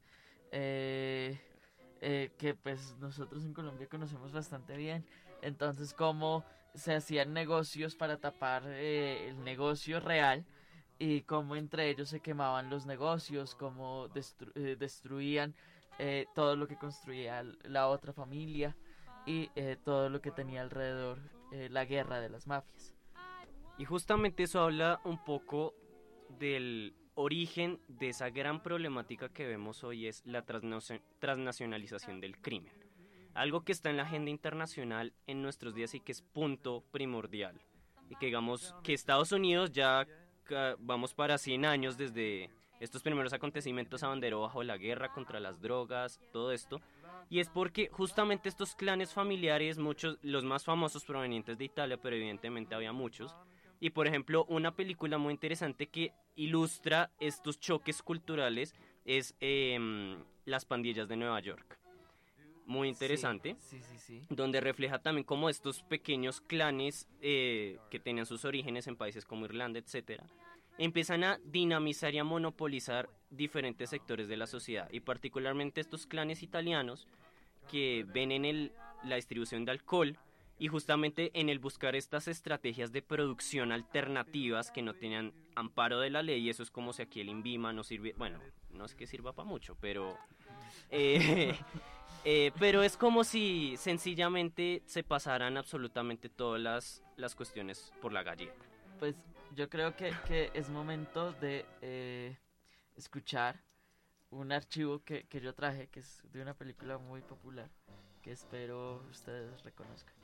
que pues nosotros en Colombia conocemos bastante bien. Entonces cómo se hacían negocios para tapar el negocio real, y cómo entre ellos se quemaban los negocios, cómo destruían todo lo que construía la otra familia, y todo lo que tenía alrededor la guerra de las mafias. Y justamente eso habla un poco del origen de esa gran problemática que vemos hoy, es la transnacionalización del crimen. Algo que está en la agenda internacional en nuestros días y que es punto primordial. Y que digamos que Estados Unidos ya vamos para 100 años desde estos primeros acontecimientos, abanderó bajo la guerra contra las drogas, todo esto. Y es porque justamente estos clanes familiares, muchos, los más famosos provenientes de Italia, pero evidentemente había muchos. Y por ejemplo, una película muy interesante que ilustra estos choques culturales es Las pandillas de Nueva York. Muy interesante, sí. Donde refleja también cómo estos pequeños clanes que tenían sus orígenes en países como Irlanda, etcétera, empiezan a dinamizar y a monopolizar diferentes sectores de la sociedad, y particularmente estos clanes italianos que ven en la distribución de alcohol y justamente en el buscar estas estrategias de producción alternativas que no tenían amparo de la ley. Y eso es como si aquí el INVIMA no sirve, bueno, no es que sirva para mucho, pero pero es como si sencillamente se pasaran absolutamente todas las cuestiones por la galleta. Pues yo creo que es momento de escuchar un archivo que yo traje, que es de una película muy popular, que espero ustedes reconozcan.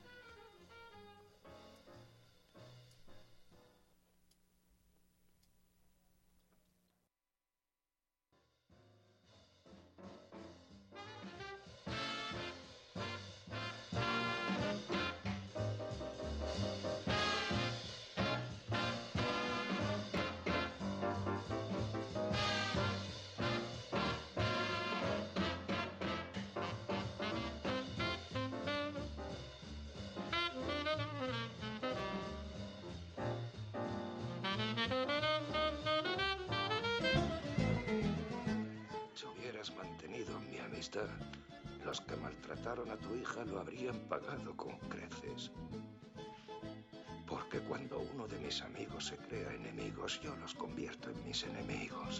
Si hubieras mantenido mi amistad, los que maltrataron a tu hija lo habrían pagado con creces. Porque cuando uno de mis amigos se crea enemigos, yo los convierto en mis enemigos.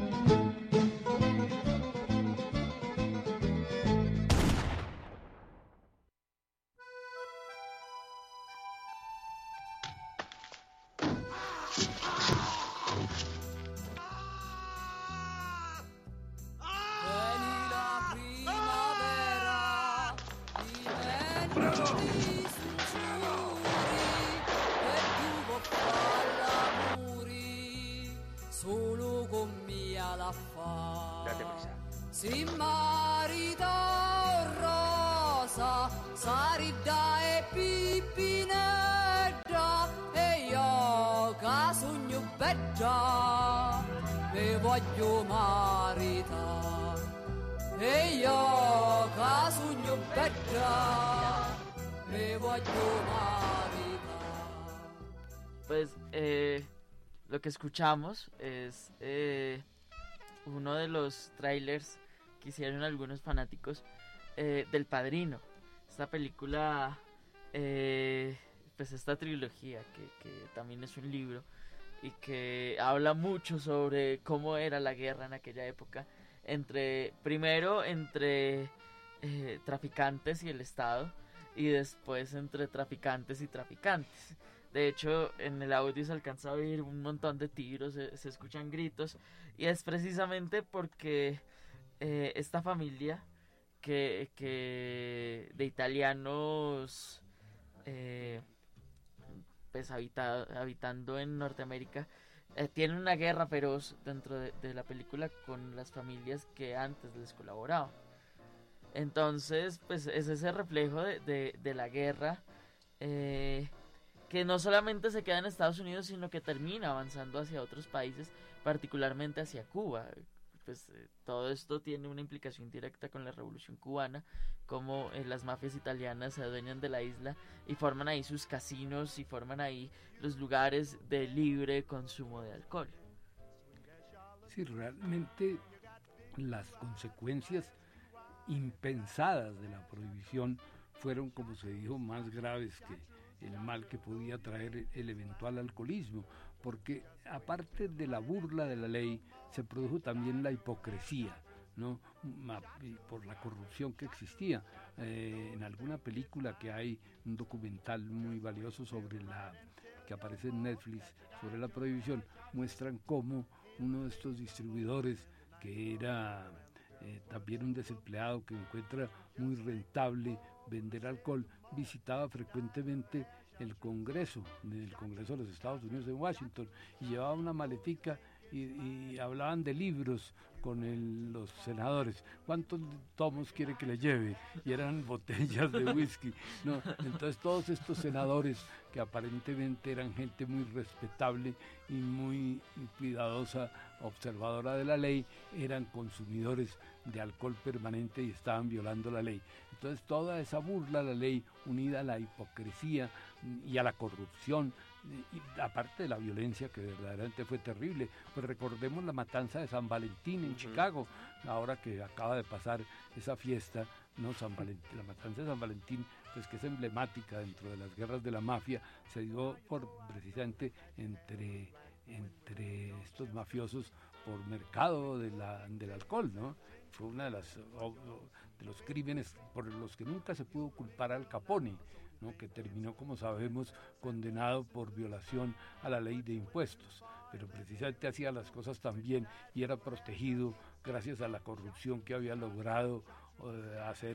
Solo con mia la fa. Date prisa. Si marita rosa, sarida e pipinetta, e io che sogno bella, me voglio marita. E io che sogno bella, me voglio marita. Pues lo que escuchamos es uno de los trailers que hicieron algunos fanáticos del Padrino. Esta película, pues esta trilogía que también es un libro y que habla mucho sobre cómo era la guerra en aquella época primero entre traficantes y el Estado, y después entre traficantes y traficantes. De hecho, en el audio se alcanza a oír un montón de tiros, se escuchan gritos, y es precisamente porque esta familia que de italianos pues habitando en Norteamérica tiene una guerra feroz dentro de la película con las familias que antes les colaboraban. Entonces, pues es ese reflejo de la guerra que no solamente se queda en Estados Unidos, sino que termina avanzando hacia otros países, particularmente hacia Cuba. Pues todo esto tiene una implicación directa con la Revolución Cubana, como las mafias italianas se adueñan de la isla y forman ahí sus casinos y forman ahí los lugares de libre consumo de alcohol. Sí, realmente las consecuencias impensadas de la prohibición fueron, como se dijo, más graves que el mal que podía traer el eventual alcoholismo, porque aparte de la burla de la ley, se produjo también la hipocresía, ¿no? Por la corrupción que existía. En alguna película que hay, un documental muy valioso que aparece en Netflix, sobre la prohibición, muestran cómo uno de estos distribuidores, que era también un desempleado que encuentra muy rentable vender alcohol, visitaba frecuentemente el Congreso de los Estados Unidos en Washington y llevaba una maletica y hablaban de libros con los senadores. ¿Cuántos tomos quiere que le lleve? Y eran botellas de whisky, ¿no? Entonces todos estos senadores, que aparentemente eran gente muy respetable y muy cuidadosa, observadora de la ley, eran consumidores de alcohol permanente y estaban violando la ley. Entonces toda esa burla a la ley, unida a la hipocresía y a la corrupción, y aparte de la violencia, que verdaderamente fue terrible, pues recordemos la matanza de San Valentín en Chicago, ahora que acaba de pasar esa fiesta, ¿no? La matanza de San Valentín, pues que es emblemática dentro de las guerras de la mafia, se dio precisamente entre estos mafiosos por mercado del alcohol, ¿no? Fue una de los crímenes por los que nunca se pudo culpar a Al Capone, ¿no? Que terminó, como sabemos, condenado por violación a la ley de impuestos, pero precisamente hacía las cosas tan bien y era protegido gracias a la corrupción que había logrado hacer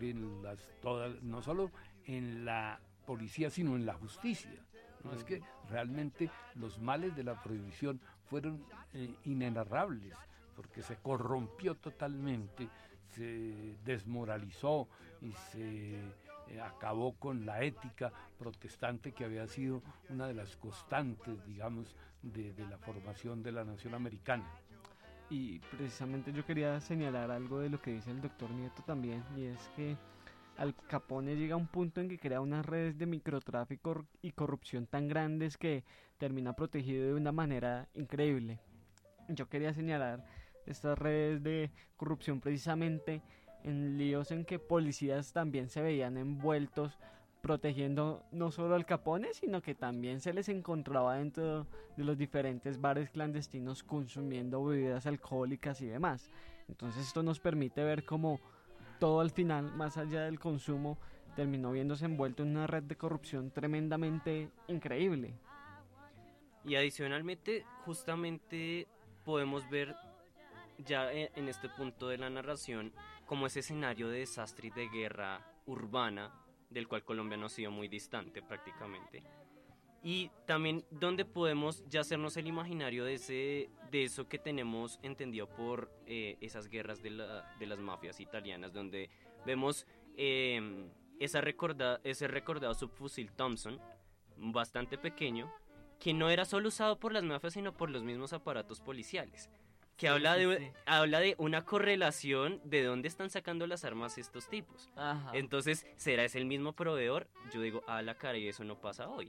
no solo en la policía, sino en la justicia, ¿no? Es que realmente los males de la prohibición fueron inenarrables, porque se corrompió totalmente, se desmoralizó y se acabó con la ética protestante, que había sido una de las constantes, digamos, de la formación de la nación americana. Y precisamente yo quería señalar algo de lo que dice el doctor Nieto también, y es que Al Capone llega a un punto en que crea unas redes de microtráfico y corrupción tan grandes que termina protegido de una manera increíble. Yo quería señalar estas redes de corrupción precisamente en líos en que policías también se veían envueltos, protegiendo no solo al Capone, sino que también se les encontraba dentro de los diferentes bares clandestinos consumiendo bebidas alcohólicas y demás. Entonces esto nos permite ver cómo todo al final, más allá del consumo, terminó viéndose envuelto en una red de corrupción tremendamente increíble. Y adicionalmente, justamente podemos ver ya en este punto de la narración como ese escenario de desastre y de guerra urbana del cual Colombia no ha sido muy distante prácticamente, y también donde podemos ya hacernos el imaginario de eso que tenemos entendido por esas guerras de las mafias italianas, donde vemos ese recordado subfusil Thompson, bastante pequeño, que no era solo usado por las mafias sino por los mismos aparatos policiales, que habla de una correlación de dónde están sacando las armas estos tipos. Ajá. Entonces, ¿será ese el mismo proveedor? Yo digo, a la cara, y eso no pasa hoy.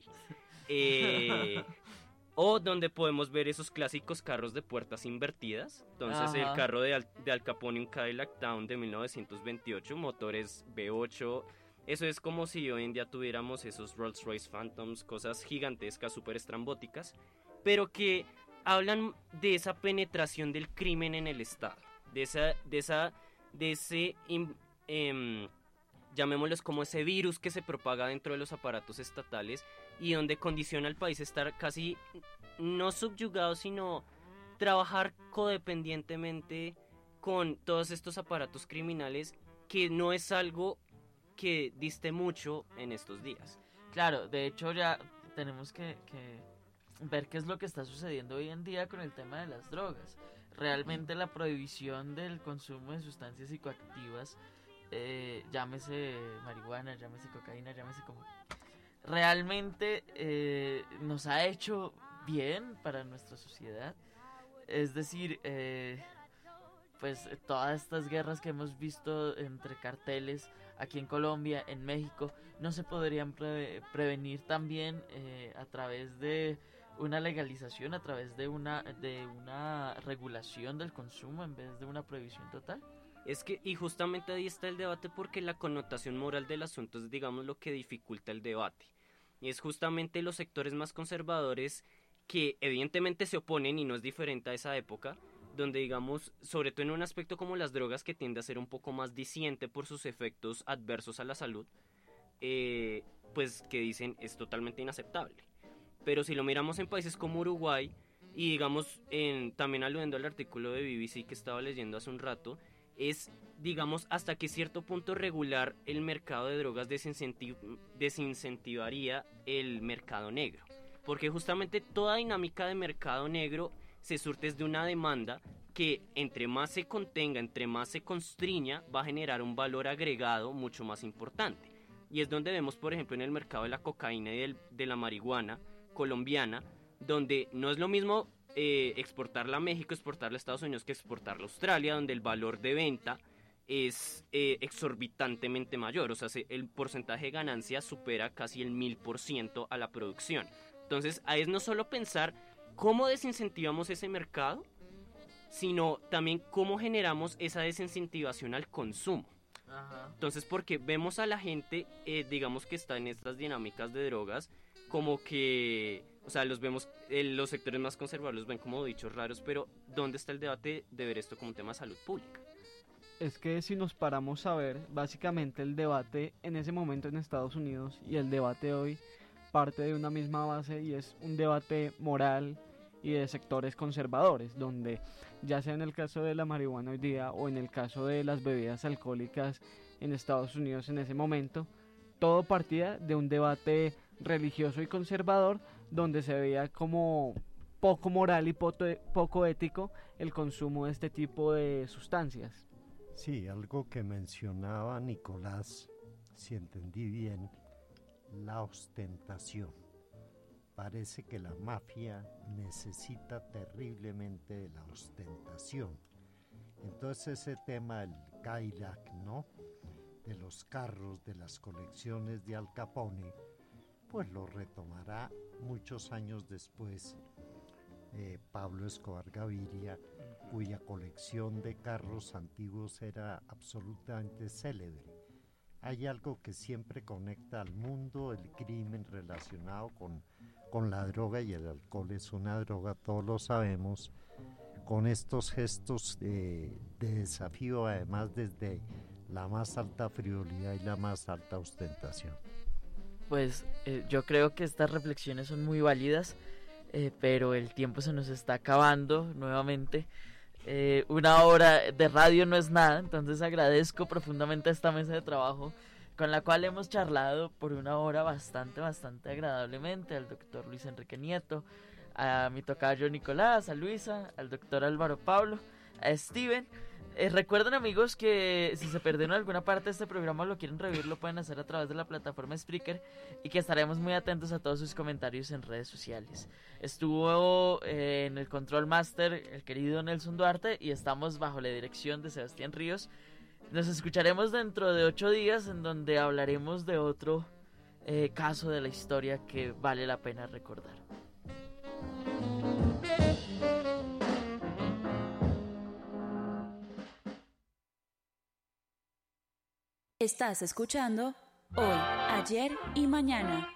O donde podemos ver esos clásicos carros de puertas invertidas. Entonces, ajá, el carro de Al Capone, un Cadillac Town de 1928, motores V8. Eso es como si hoy en día tuviéramos esos Rolls Royce Phantoms, cosas gigantescas, súper estrambóticas, pero que hablan de esa penetración del crimen en el Estado, de ese llamémoslos como ese virus que se propaga dentro de los aparatos estatales y donde condiciona al país estar casi no subyugado, sino trabajar codependientemente con todos estos aparatos criminales, que no es algo que diste mucho en estos días. Claro, de hecho ya tenemos que ver qué es lo que está sucediendo hoy en día con el tema de las drogas. Realmente la prohibición del consumo de sustancias psicoactivas, llámese marihuana, llámese cocaína, llámese como realmente nos ha hecho bien para nuestra sociedad. Es decir, pues todas estas guerras que hemos visto entre carteles aquí en Colombia, en México, no se podrían prevenir también a través de una legalización, a través de una regulación del consumo en vez de una prohibición total. Es que, y justamente ahí está el debate, porque la connotación moral del asunto es, digamos, lo que dificulta el debate. Y es justamente los sectores más conservadores que evidentemente se oponen, y no es diferente a esa época, donde, digamos, sobre todo en un aspecto como las drogas, que tiende a ser un poco más diciente por sus efectos adversos a la salud, pues que dicen es totalmente inaceptable. Pero si lo miramos en países como Uruguay, y digamos, también aludiendo al artículo de BBC que estaba leyendo hace un rato, es, digamos, hasta que cierto punto regular el mercado de drogas desincentivaría el mercado negro. Porque justamente toda dinámica de mercado negro se surte de una demanda que, entre más se contenga, entre más se constriña, va a generar un valor agregado mucho más importante. Y es donde vemos, por ejemplo, en el mercado de la cocaína y de la marihuana colombiana, donde no es lo mismo exportarla a México, exportarla a Estados Unidos, que exportarla a Australia, donde el valor de venta es exorbitantemente mayor. O sea, el porcentaje de ganancia supera casi el 1000% a la producción. Entonces, ahí es no solo pensar cómo desincentivamos ese mercado, sino también cómo generamos esa desincentivación al consumo. Ajá. Entonces, porque vemos a la gente, digamos, que está en estas dinámicas de drogas, como que, o sea, los vemos, los sectores más conservadores los ven como bichos raros, pero ¿dónde está el debate de ver esto como un tema de salud pública? Es que si nos paramos a ver, básicamente el debate en ese momento en Estados Unidos y el debate hoy parte de una misma base, y es un debate moral y de sectores conservadores, donde ya sea en el caso de la marihuana hoy día o en el caso de las bebidas alcohólicas en Estados Unidos en ese momento, todo partía de un debate religioso y conservador, donde se veía como poco moral y poco ético el consumo de este tipo de sustancias. Sí, algo que mencionaba Nicolás, si entendí bien, la ostentación. Parece que la mafia necesita terriblemente de la ostentación. Entonces ese tema del Cadillac, ¿no?, de los carros, de las colecciones de Al Capone, pues lo retomará muchos años después Pablo Escobar Gaviria, cuya colección de carros antiguos era absolutamente célebre. Hay algo que siempre conecta al mundo, el crimen relacionado con la droga, y el alcohol es una droga, todos lo sabemos, con estos gestos de desafío, además desde la más alta frivolidad y la más alta ostentación. Pues yo creo que estas reflexiones son muy válidas, pero el tiempo se nos está acabando nuevamente. Una hora de radio no es nada, entonces agradezco profundamente a esta mesa de trabajo con la cual hemos charlado por una hora bastante agradablemente, al doctor Luis Enrique Nieto, a mi tocayo Nicolás, a Luisa, al doctor Álvaro Pablo, a Steven. Recuerden, amigos, que si se perdieron alguna parte de este programa o lo quieren revivir, lo pueden hacer a través de la plataforma Spreaker, y que estaremos muy atentos a todos sus comentarios en redes sociales. Estuvo en el Control Master el querido Nelson Duarte, y estamos bajo la dirección de Sebastián Ríos. Nos escucharemos dentro de 8 días, en donde hablaremos de otro caso de la historia que vale la pena recordar. Estás escuchando Hoy, Ayer y Mañana.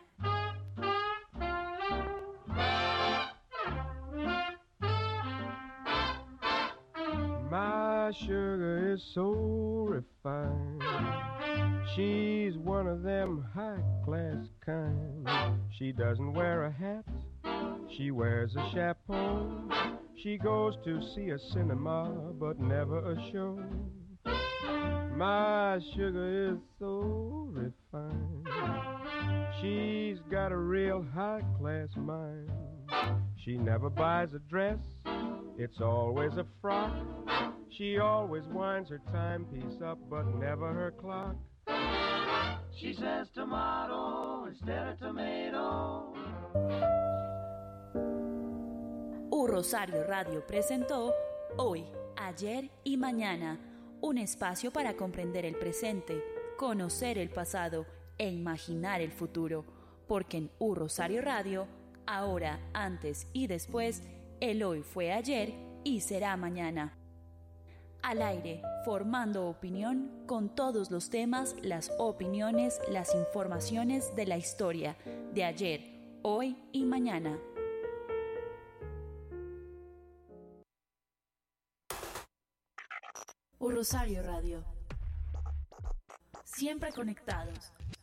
My sugar is so refined. She's one of them high-class kind. She doesn't wear a hat, she wears a chapeau. She goes to see a cinema, but never a show. My sugar is so refined. She's got a real high-class mind. She never buys a dress, it's always a frock. She always winds her timepiece up, but never her clock. She says tomato instead of tomato. Rosario Radio presentó Hoy, Ayer y Mañana, un espacio para comprender el presente, conocer el pasado e imaginar el futuro, porque en Rosario Radio, ahora, antes y después, el hoy fue ayer y será mañana. Al aire, formando opinión con todos los temas, las opiniones, las informaciones de la historia de ayer, hoy y mañana. Rosario Radio. Siempre conectados,